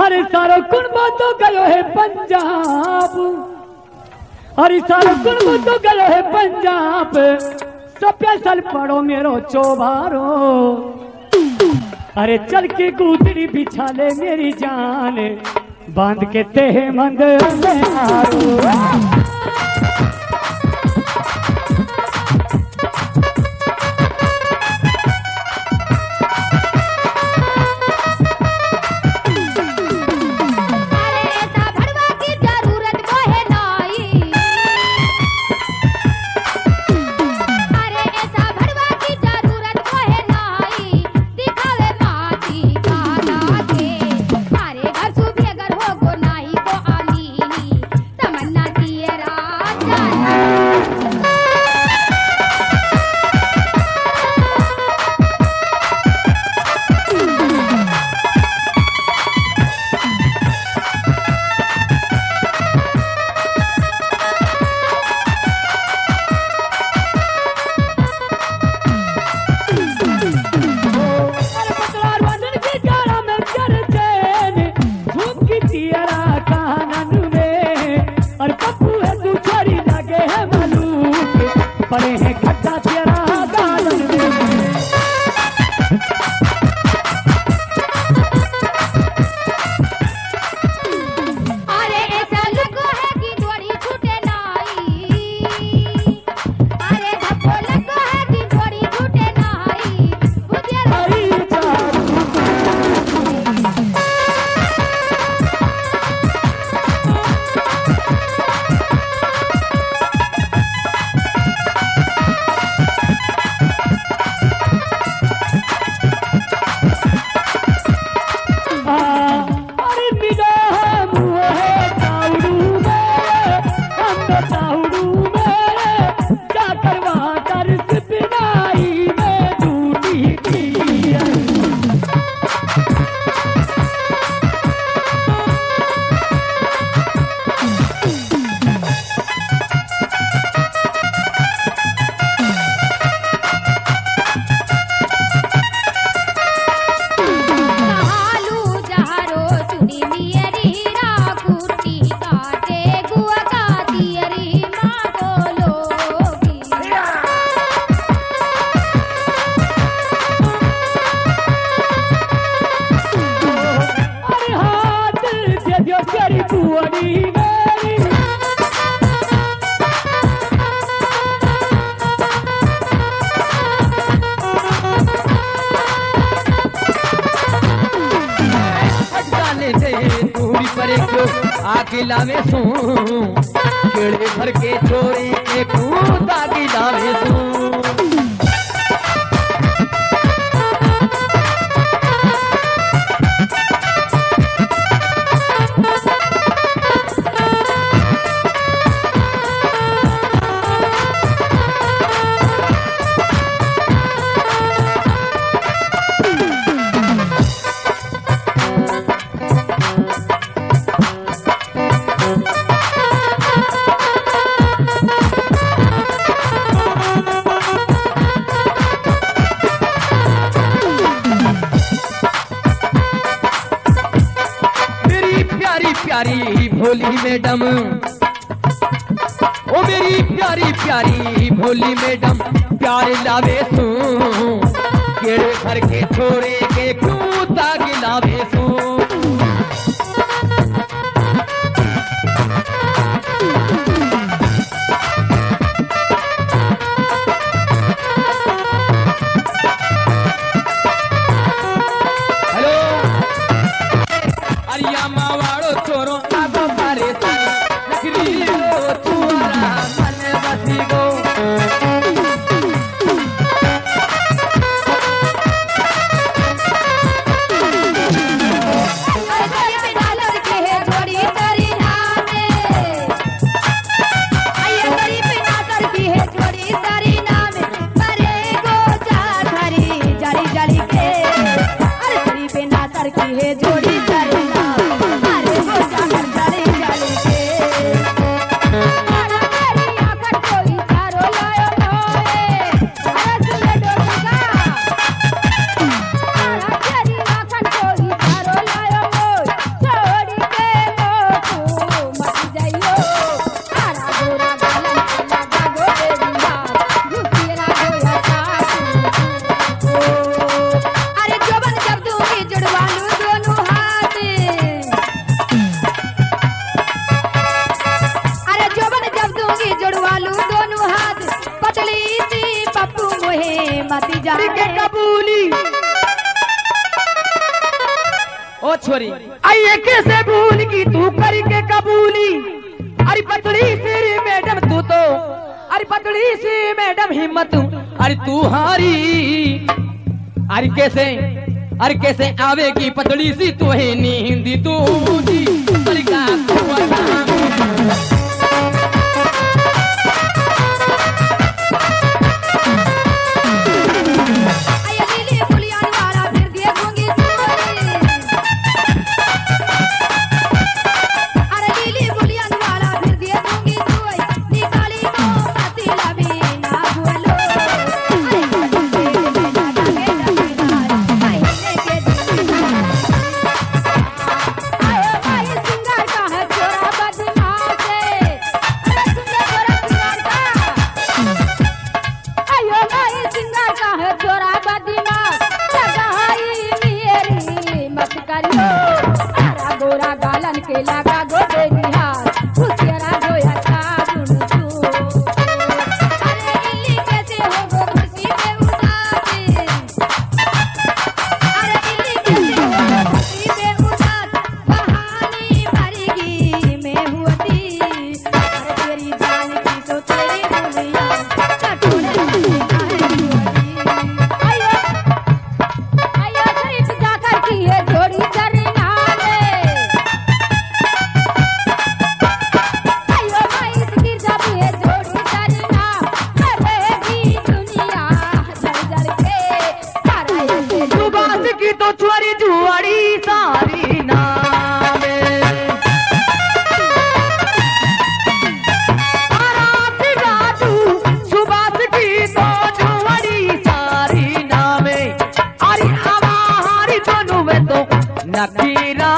अरे सारो कुनबो तो गयो है पंजाब, अरे सारो कुनबो तो गयो है पंजाब, स्पेशल पड़ो मेरो चोबारो। अरे चल के गुदड़ी बिछा ले मेरी जान, बांध के तेह मंद में हारो। लावे सू केड़े भर के छोरी के कूदा की लावे सू। प्यारी भोली मैडम, ओ मेरी प्यारी प्यारी भोली मैडम, प्यारे लावे सू केड़े घर के छोरे के क्यों दागी लावे सू। हेलो अरिया मावाड़ो छोरो आगो पारे नखरी रो तुआरा मन बसी गो। छोरी आइए कैसे भूल की तू करके कबूली। अरे पतली सी मैडम तू तो, अरे पतली सी मैडम हिम्मत, अरे तू हारी। अरे कैसे आवेगी पतली सी तू है नींदी तू जी अरे का तू गोरा गालन के लगा गोदे निहार खुशियारा जोया साबुन तू अरे दिल्ली कैसे हो गो खुशी में उदास अरे दिल्ली कैसे हो गो खुशी में उदास कहानी भरेगी मैं हुआती अरे तेरी जान की तो तेरी दुनिया चटोरे आयो आयो शरीफ जाकर की है जोड़ी करना तो चोरी जुआड़ी सारी नाम राजू सुभाष की तो जुआड़ी सारी नाम। अरे हमारी दोनों में तो नकीरा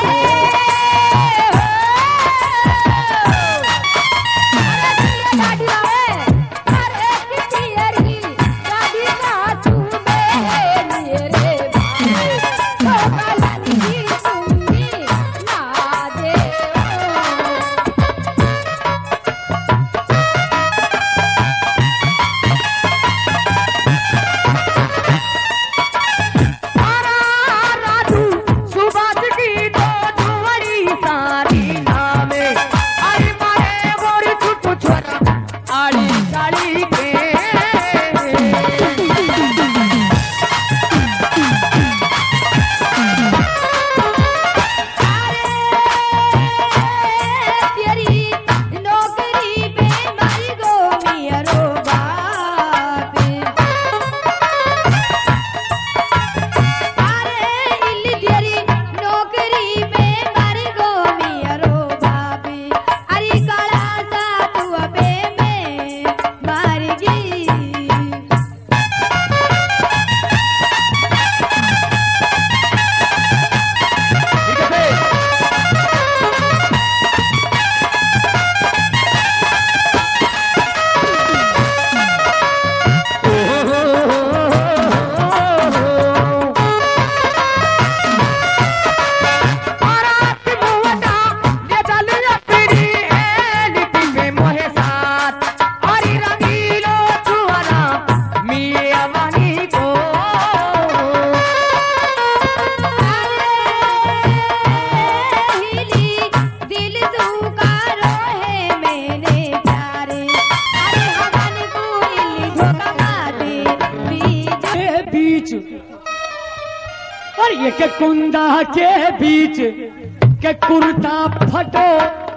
और ये के कुंदा के बीच के कुर्ता फटो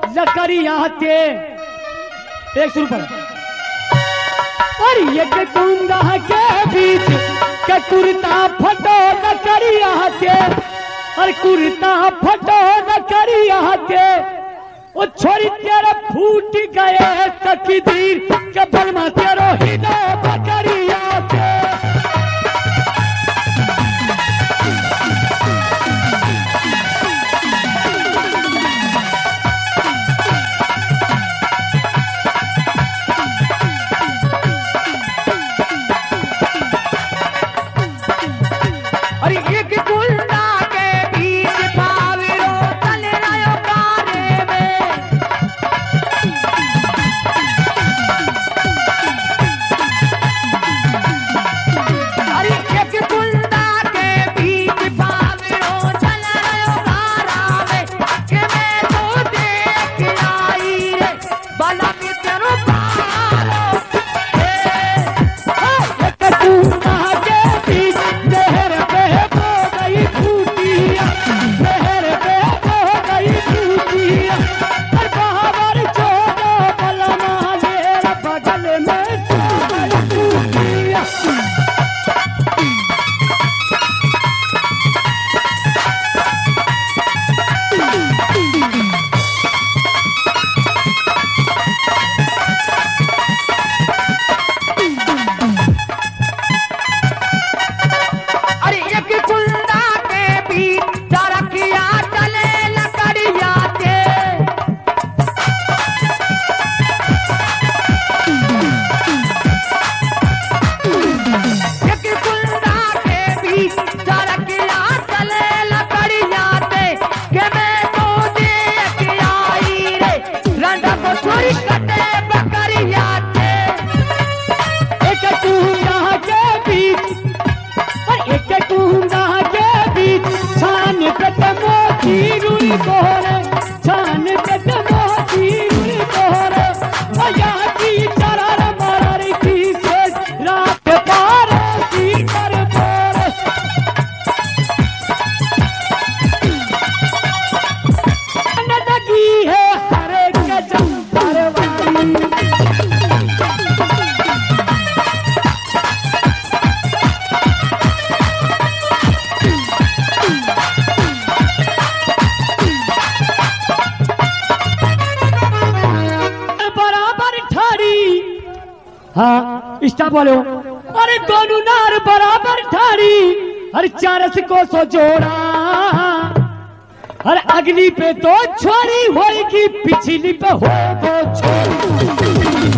जकरिया के एक सुर पर। और ये के कुंदा के बीच के कुर्ता फटो जकरिया के, और कुर्ता फटो जकरिया के ओ छोरी तेरे फूट गए तकदीर के बलमा तेरो हृदय बकरिया के। हाँ स्टाफ वाले हो। अरे दोनों नार बराबर ठाड़ी, अरे चारस को सो जोड़ा, अरे अगली पे तो छोरी होगी, पिछली पे हो वो छोरी।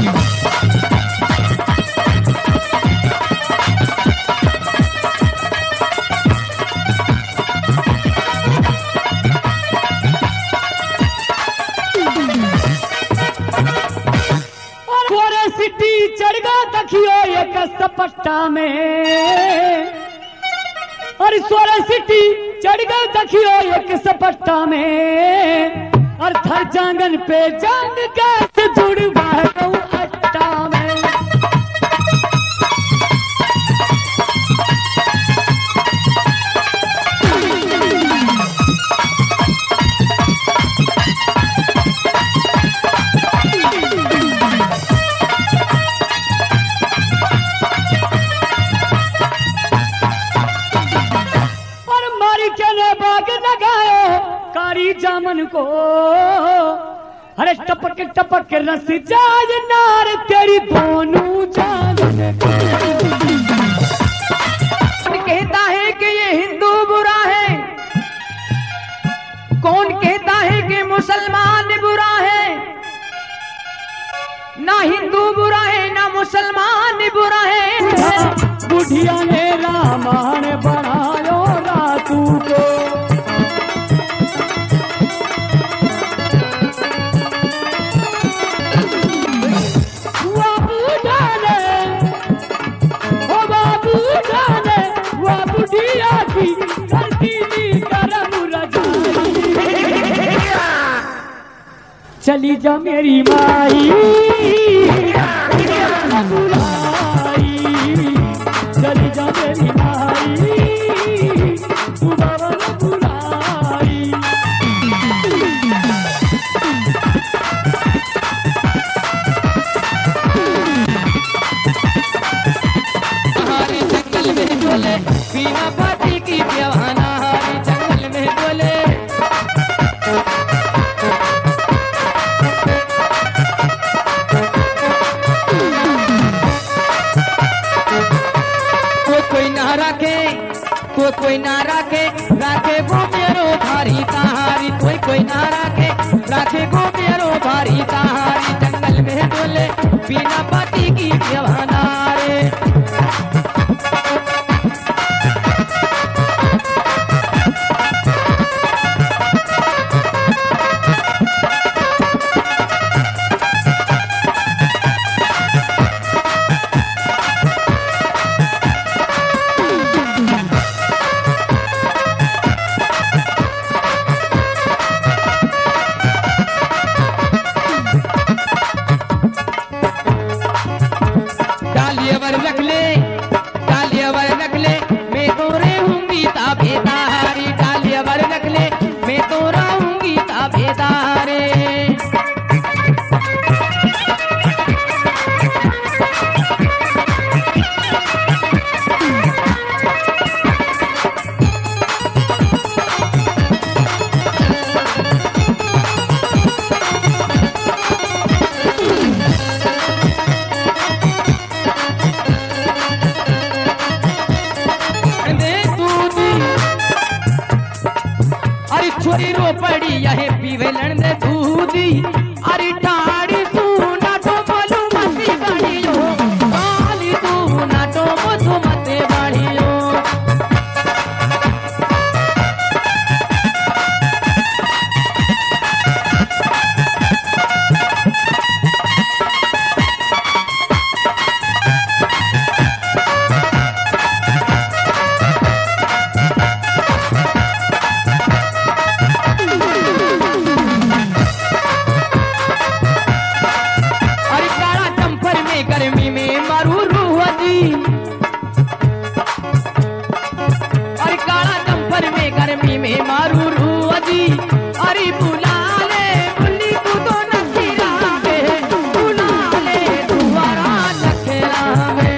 सिटी चढ़गा तखियो एक सपट्टा में, और सोरा सिटी चढ़गा तखियो एक सपट्टा में, और थर जांगन पे जांग कैसे जुड़वा अट्टा में। कारी जामन को, अरे टपक टपक रस जाए नार तेरी दोनों जान। कहता है कि ये हिंदू बुरा है, कौन कहता है कि मुसलमान बुरा है? ना हिंदू बुरा है ना मुसलमान बुरा है। बुढ़िया ने रामायण बनायो रातू को, चली जा मेरी माई बुलाई, चली जा मेरी माई बुलाई। हमारे जंगल में बोले बिना पार्टी की व्यवहाना, हमारे जंगल में बोले कोई ना राखे, राखे गो मेरो भारी ताहारी, कोई ना राखे, राखे गो मेरो भारी ताहारी। जंगल में बोले बिना पाती की व्यवहाना रे। छोरी रो पड़ी यहे पीवे लड़ने दूधी, अरे ठाड़ी तू ना तो बोलू मती बाड़ियो, काली तू ना तो मधु मते बाड़ियो। गर्मी में मारू रूहदी, अरे काला जंपर में गर्मी में मारू रूहदी, अरे बुला ले बुली तू तो नखीरा में, बुला ले दुआरा नखेरा में।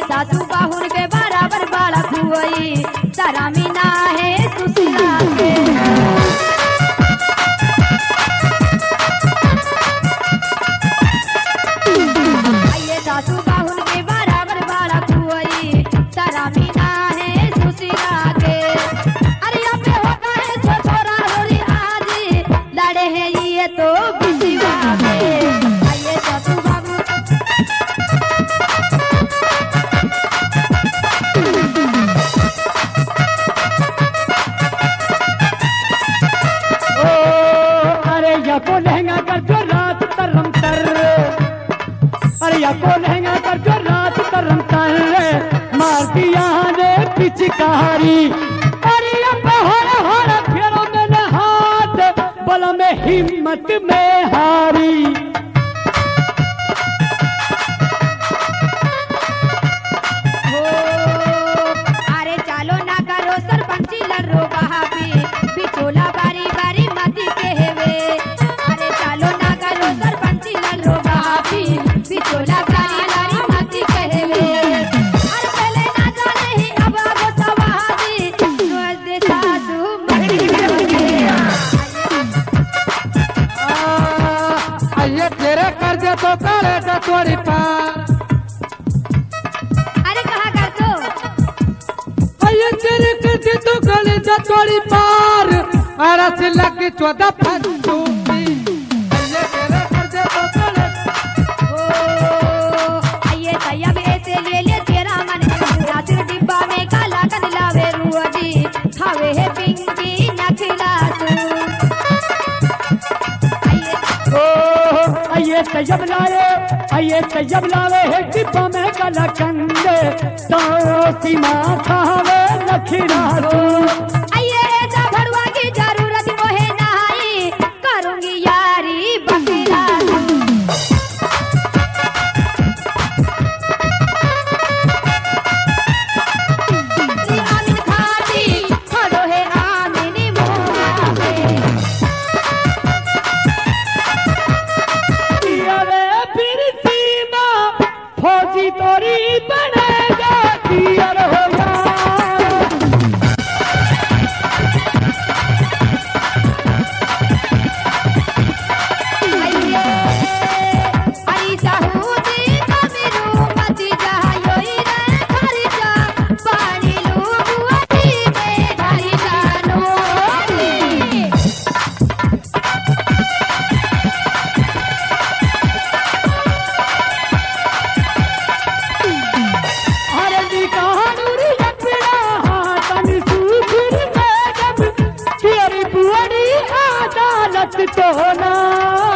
सासू बाहुर के बराबर बाड़ा खुआई तारा मीना है सुशीला के आइए सासू बाहुर के बराबर बाड़ा खुआई तारा मीना है सुशीला के अरे अब होता है छोरा होरी आज लड़े हैं ये तो बिसिवा के आइए सासू बाबू अरे यको लहंगा कर जो रात तरम तर अरे यको लहंगा कर जो रात तरम तर मार दिया ने पिचकारी अरे अब हर हर फेरों में न हाथ बल में हिम्मत में हारी अरे चालो ना करो सरपंची लड़ो बहापी बिचोला बारी बारी मती के हेवे अरे चालो ना करो सरपंची लड़ो बहापी बिचोला बारी बारी मती के हेवे अरे पहले ना जाने ही अब आगो सवादी रोज दे सासू मती ये तेरे कर दे तो करे तो थोड़ी पार अरे कहा कर दो ये तेरे कर दे तो करे तो थोड़ी पार अरे से लगी 14 फंसूती ये तेरे कर दे तो करे आइए तैयब ऐसे ले तेरा मन रातिर डिब्बा में काला कन लावे रुआजी खावे है पिंकी नखला तू आइए तैयब लावे है डिब्बा में काला कंदे तो सीमा खावे नखिरा तू आइए जा भड़वा की जरूरत मोहे नहीं करूंगी यारी बकरा आमिन खाती खड़ो है आमिनी मोहा अरे फिर सीमा फौजी तोरी बनेगा दियर हो तो ना